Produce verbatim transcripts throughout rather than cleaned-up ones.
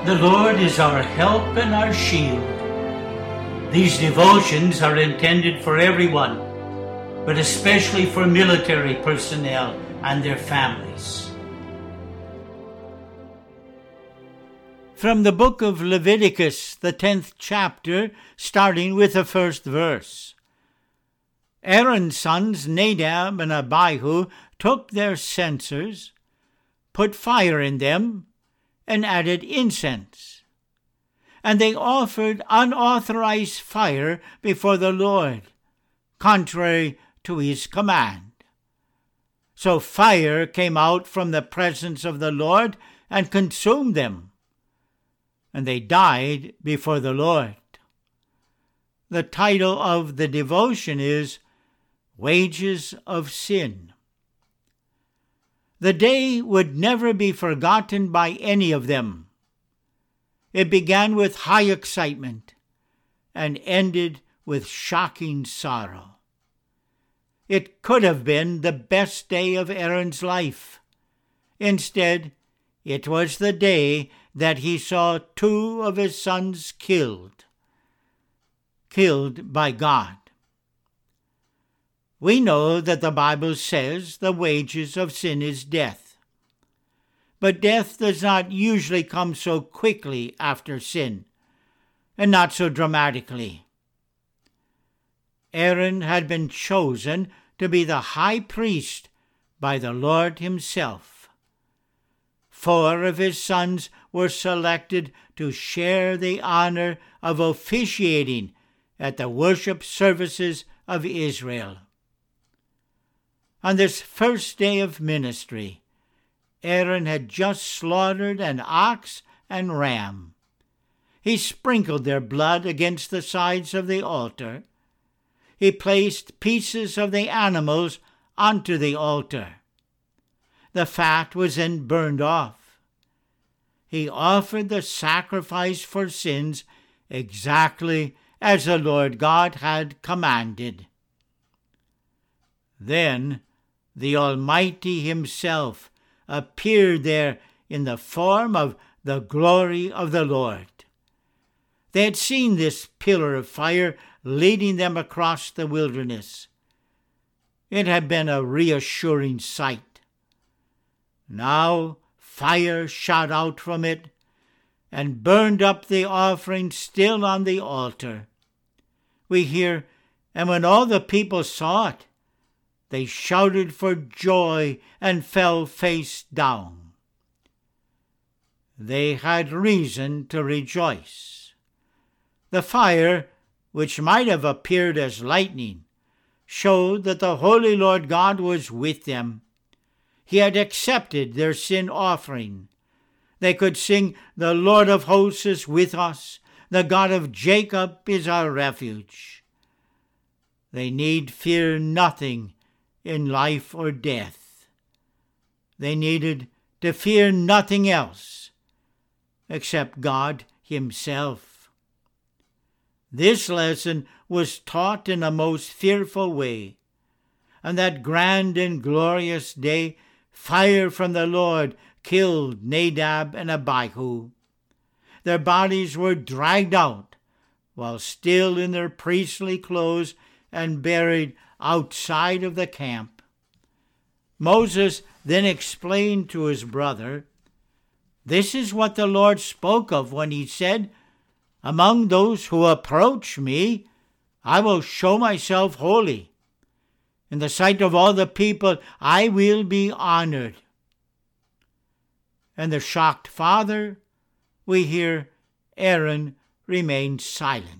The Lord is our help and our shield. These devotions are intended for everyone, but especially for military personnel and their families. From the book of Leviticus, the tenth chapter, starting with the first verse. Aaron's sons Nadab and Abihu took their censers, put fire in them, and added incense. And they offered unauthorized fire before the Lord, contrary to his command. So fire came out from the presence of the Lord and consumed them, and they died before the Lord. The title of the devotion is Wages of Sin. The day would never be forgotten by any of them. It began with high excitement and ended with shocking sorrow. It could have been the best day of Aaron's life. Instead, it was the day that he saw two of his sons killed, killed by God. We know that the Bible says the wages of sin is death. But death does not usually come so quickly after sin, and not so dramatically. Aaron had been chosen to be the high priest by the Lord himself. Four of his sons were selected to share the honor of officiating at the worship services of Israel. On this first day of ministry, Aaron had just slaughtered an ox and ram. He sprinkled their blood against the sides of the altar. He placed pieces of the animals onto the altar. The fat was then burned off. He offered the sacrifice for sins exactly as the Lord God had commanded. Then the Almighty himself appeared there in the form of the glory of the Lord. They had seen this pillar of fire leading them across the wilderness. It had been a reassuring sight. Now fire shot out from it and burned up the offering still on the altar. We hear, and when all the people saw it, they shouted for joy and fell face down. They had reason to rejoice. The fire, which might have appeared as lightning, showed that the Holy Lord God was with them. He had accepted their sin offering. They could sing, "The Lord of hosts is with us. The God of Jacob is our refuge." They need fear nothing in life or death. They needed to fear nothing else except God himself. This lesson was taught in a most fearful way. On that grand and glorious day, fire from the Lord killed Nadab and Abihu. Their bodies were dragged out while still in their priestly clothes and buried outside of the camp. Moses then explained to his brother, "This is what the Lord spoke of when he said, 'Among those who approach me, I will show myself holy. In the sight of all the people, I will be honored.'" And the shocked father, we hear, Aaron remained silent.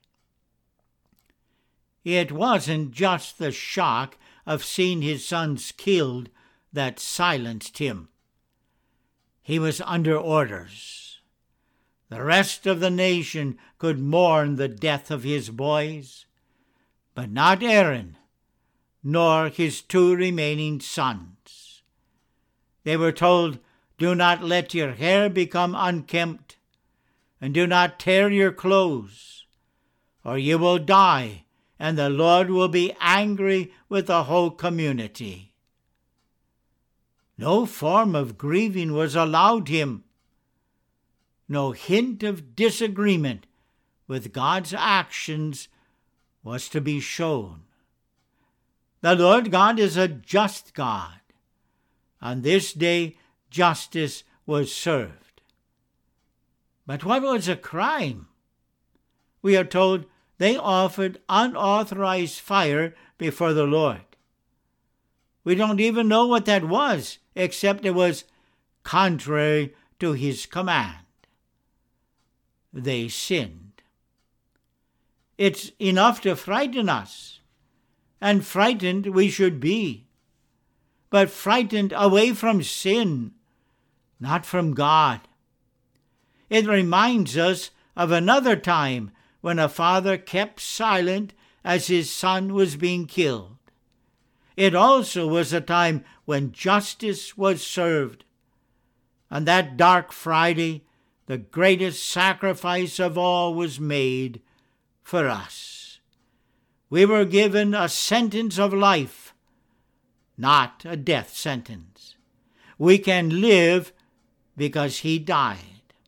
It wasn't just the shock of seeing his sons killed that silenced him. He was under orders. The rest of the nation could mourn the death of his boys, but not Aaron, nor his two remaining sons. They were told, "Do not let your hair become unkempt, and do not tear your clothes, or you will die, and the Lord will be angry with the whole community." No form of grieving was allowed him. no hint of disagreement with God's actions was to be shown. The Lord God is a just God. On this day, justice was served. But what was a crime? We are told they offered unauthorized fire before the Lord. We don't even know what that was, except it was contrary to his command. They sinned. It's enough to frighten us, and frightened we should be, but frightened away from sin, not from God. It reminds us of another time when a father kept silent as his son was being killed. It also was a time when justice was served. On that dark Friday, the greatest sacrifice of all was made for us. We were given a sentence of life, not a death sentence. We can live because he died.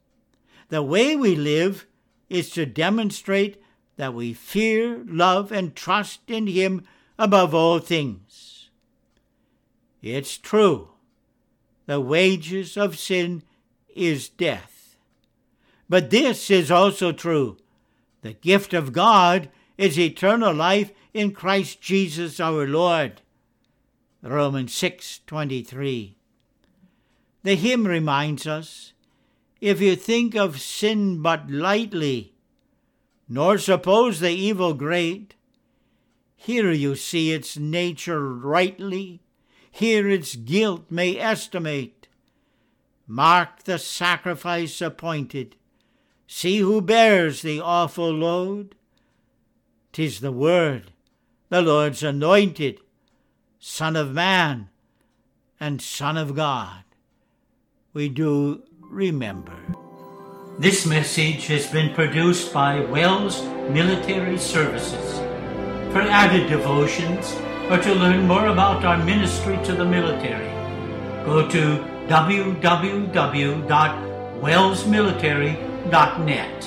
The way we live is to demonstrate that we fear, love, and trust in him above all things. It's true. The wages of sin is death. But this is also true. The gift of God is eternal life in Christ Jesus our Lord. Romans six twenty-three. The hymn reminds us, if you think of sin but lightly, nor suppose the evil great, here you see its nature rightly, here its guilt may estimate. Mark the sacrifice appointed, see who bears the awful load. 'Tis the Word, the Lord's anointed, Son of Man and Son of God. We do remember. This message has been produced by Wells Military Services. For added devotions or to learn more about our ministry to the military, go to w w w dot wells military dot net.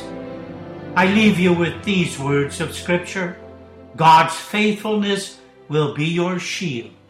I leave you with these words of Scripture. God's faithfulness will be your shield.